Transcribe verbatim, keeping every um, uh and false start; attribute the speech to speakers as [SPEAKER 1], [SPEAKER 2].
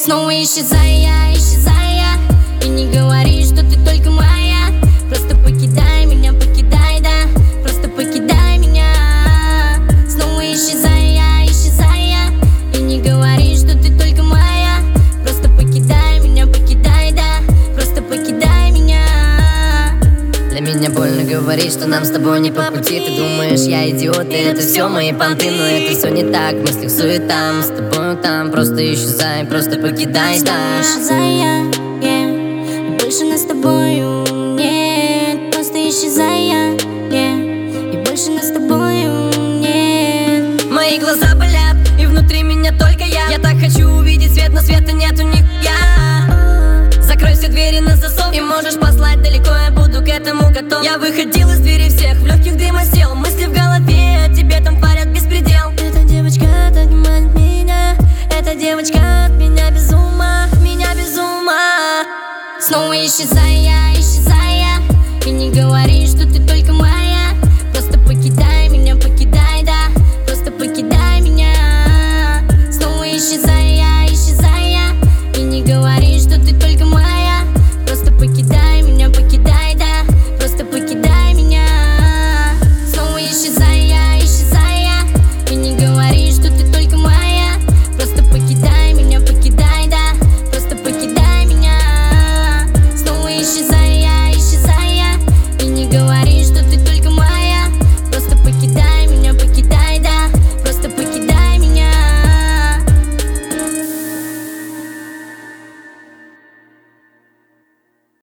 [SPEAKER 1] Снова исчезая, исчезая, и не говори, что ты только моя. Просто покидай меня, покидай, да, просто покидай меня. Снова исчезая, исчезая, и не говори, что ты только моя. Просто покидай меня, покидай, да, просто покидай меня.
[SPEAKER 2] Для меня больно говорить, что нам с тобой не по пути. Ты думаешь, я идиот, и это все мои понты. Но это все не так, в мыслях суета. Мы с тобой там, просто исчезай, просто покидай, да.
[SPEAKER 1] Исчезая, yeah, больше нас с тобою нет. Просто исчезая, yeah, и больше нас с тобою нет.
[SPEAKER 2] Мои глаза болят, и внутри меня только я. Я так хочу увидеть свет, но света нету нихуя. Закрой все двери на засов, и можешь послать далеко, я буду к этому готов. Я выходил из двери всех, в легких дым осел. Мысли в голове, а тебе там творят беспредел.
[SPEAKER 1] Эта девочка так не манит меня. Эта девочка от меня без ума, меня без ума. Снова исчезая, исчезая, и не говори, что ты только моя.